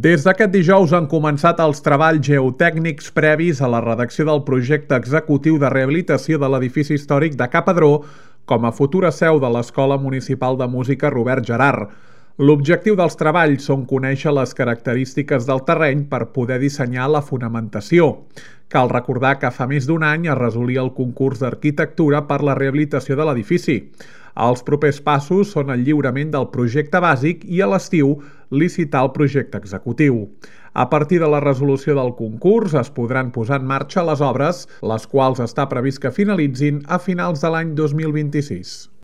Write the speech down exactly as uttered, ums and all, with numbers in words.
Des d'aquest dijous han començat els treballs geotècnics previs a la redacció del projecte executiu de rehabilitació de l'edifici històric de Ca Padró com a futura seu de l'Escola Municipal de Música Robert Gerhard. L'objectiu dels treballs són conèixer les característiques del terreny per poder dissenyar la fonamentació. Cal recordar que fa més d'un any es resolia el concurs d'arquitectura per la rehabilitació de l'edifici. Els propers passos són el lliurament del projecte bàsic i a l'estiu licitar el projecte executiu. A partir de la resolució del concurs es podran posar en marxa les obres, les quals està previst que finalitzin a finals de l'any dos mil vint-i-sis.